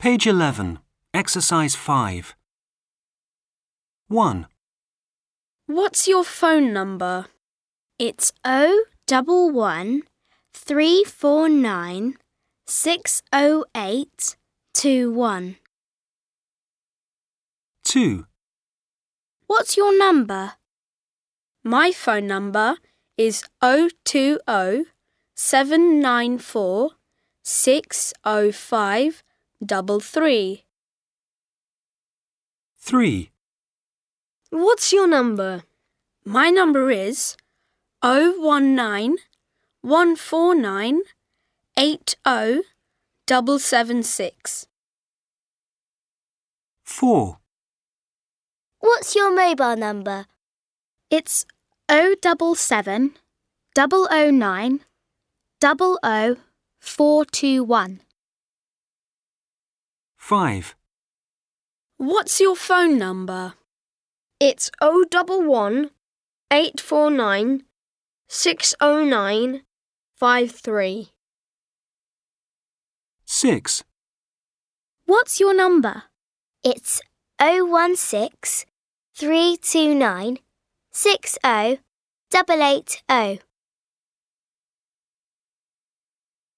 Page 11, Exercise 5. 1. What's your phone number? It's 011 349 608 21. 2. What's your number? My phone number is 020 794 605 33. 3. What's your number? My number is 019 149 80776. 4. What's your mobile number? It's 077 009 00421. 5. What's your phone number? It's 011 849 609 53. 6. What's your number? It's 016 329 60880.